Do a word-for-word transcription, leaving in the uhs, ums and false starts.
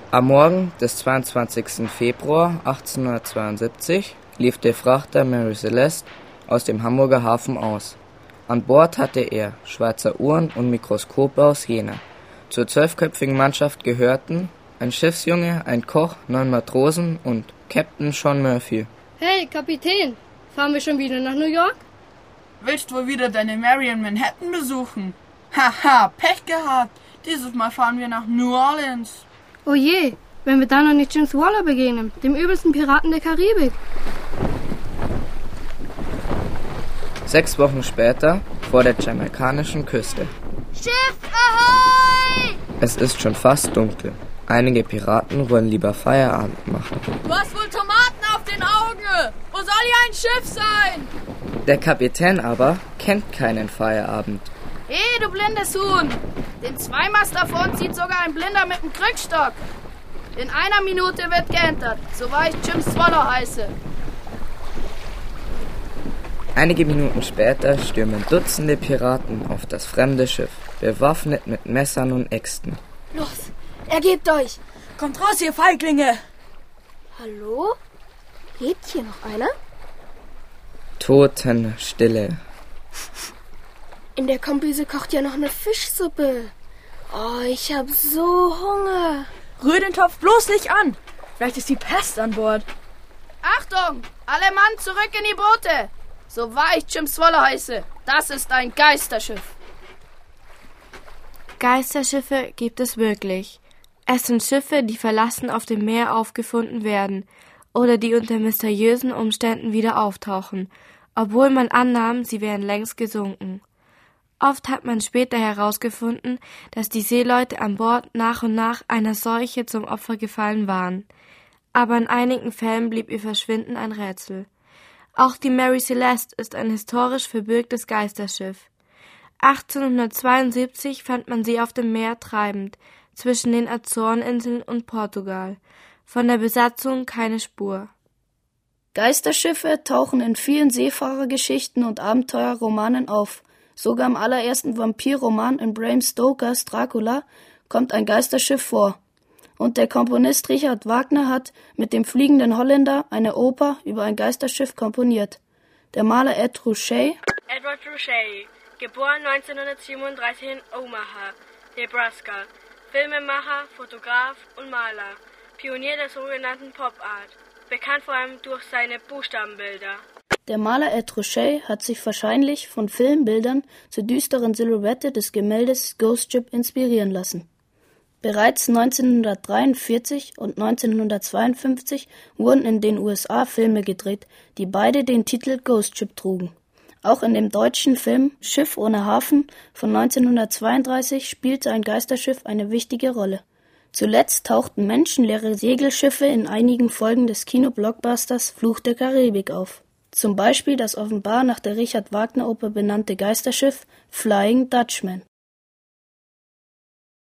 Am Morgen des zweiundzwanzigsten Februar achtzehnhundertzweiundsiebzig lief der Frachter Mary Celeste aus dem Hamburger Hafen aus. An Bord hatte er Schweizer Uhren und Mikroskope aus Jena. Zur zwölfköpfigen Mannschaft gehörten ein Schiffsjunge, ein Koch, neun Matrosen und Captain Sean Murphy. Hey, Kapitän, fahren wir schon wieder nach New York? Willst du wohl wieder deine Mary in Manhattan besuchen? Haha, Pech gehabt. Dieses Mal fahren wir nach New Orleans. Oh je, wenn wir da noch nicht James Waller begegnen, dem übelsten Piraten der Karibik. Sechs Wochen später vor der jamaikanischen Küste. Schiff, ahoi! Es ist schon fast dunkel. Einige Piraten wollen lieber Feierabend machen. Du hast wohl Tomaten auf den Augen. Wo soll hier ein Schiff sein? Der Kapitän aber kennt keinen Feierabend. Hey, du blindes Huhn! Den Zweimaster vor uns sieht sogar ein Blinder mit dem Krückstock. In einer Minute wird geentert, so wahr ich Jim Swallow heiße. Einige Minuten später stürmen Dutzende Piraten auf das fremde Schiff, bewaffnet mit Messern und Äxten. Los, ergebt euch! Kommt raus, ihr Feiglinge! Hallo? Lebt hier noch einer? Totenstille. In der Kombüse kocht ja noch eine Fischsuppe. Oh, ich hab so Hunger. Rühr den Topf bloß nicht an. Vielleicht ist die Pest an Bord. Achtung! Alle Mann zurück in die Boote! So wahr ich Jim Swallow heiße, das ist ein Geisterschiff. Geisterschiffe gibt es wirklich. Es sind Schiffe, die verlassen auf dem Meer aufgefunden werden oder die unter mysteriösen Umständen wieder auftauchen, obwohl man annahm, sie wären längst gesunken. Oft hat man später herausgefunden, dass die Seeleute an Bord nach und nach einer Seuche zum Opfer gefallen waren. Aber in einigen Fällen blieb ihr Verschwinden ein Rätsel. Auch die Mary Celeste ist ein historisch verbürgtes Geisterschiff. achtzehnhundertzweiundsiebzig fand man sie auf dem Meer treibend, zwischen den Azoreninseln und Portugal. Von der Besatzung keine Spur. Geisterschiffe tauchen in vielen Seefahrergeschichten und Abenteuerromanen auf. Sogar im allerersten Vampirroman in Bram Stokers Dracula kommt ein Geisterschiff vor. Und der Komponist Richard Wagner hat mit dem Fliegenden Holländer eine Oper über ein Geisterschiff komponiert. Der Maler Ed Ruscha, Edward Ruscha, geboren neunzehnhundertsiebenunddreißig in Omaha, Nebraska, Filmemacher, Fotograf und Maler, Pionier der sogenannten Pop-Art, bekannt vor allem durch seine Buchstabenbilder. Der Maler Ed Ruscha hat sich wahrscheinlich von Filmbildern zur düsteren Silhouette des Gemäldes Ghost Ship inspirieren lassen. Bereits neunzehnhundertdreiundvierzig und neunzehnhundertzweiundfünfzig wurden in den U S A Filme gedreht, die beide den Titel Ghost Ship trugen. Auch in dem deutschen Film Schiff ohne Hafen von neunzehnhundertzweiunddreißig spielte ein Geisterschiff eine wichtige Rolle. Zuletzt tauchten menschenleere Segelschiffe in einigen Folgen des Kino-Blockbusters Fluch der Karibik auf. Zum Beispiel das offenbar nach der Richard Wagner Oper benannte Geisterschiff Flying Dutchman.